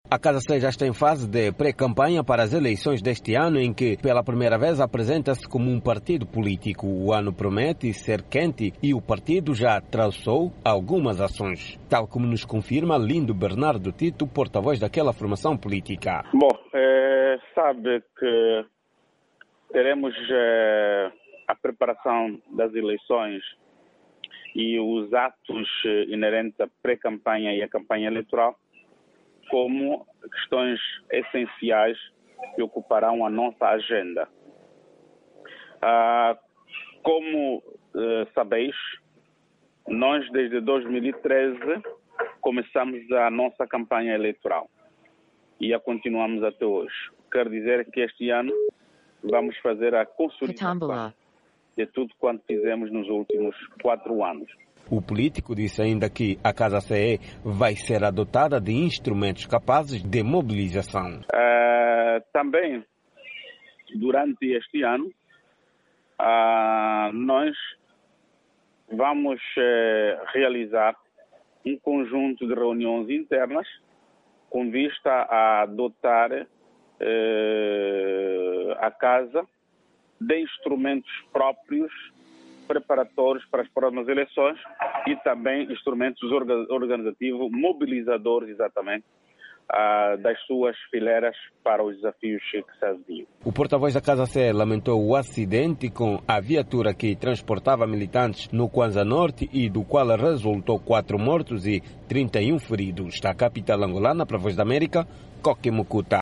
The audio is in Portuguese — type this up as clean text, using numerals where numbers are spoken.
A Casa C já está em fase de pré-campanha para as eleições deste ano, em que pela primeira vez apresenta-se como um partido político. O ano promete ser quente e o partido já traçou algumas ações, tal como nos confirma Lindo Bernardo Tito, porta-voz daquela formação política. Bom, sabe que teremos a preparação das eleições e os atos inerentes à pré-campanha e à campanha eleitoral como questões essenciais que ocuparão a nossa agenda. Como sabeis, nós desde 2013 começamos a nossa campanha eleitoral e a continuamos até hoje. Quer dizer que este ano vamos fazer a consolidação de tudo quanto fizemos nos últimos 4 anos. O político disse ainda que a Casa CE vai ser dotada de instrumentos capazes de mobilização. Também, durante este ano, nós vamos realizar um conjunto de reuniões internas com vista a dotar a Casa de instrumentos próprios preparatórios para as próximas eleições e também instrumentos organizativos, mobilizadores exatamente das suas fileiras para os desafios que se avizinham. O porta-voz da Casa C lamentou o acidente com a viatura que transportava militantes no Kwanza Norte e do qual resultou 4 mortos e 31 feridos. Da capital angolana, para a Voz da América, Coque Mucuta.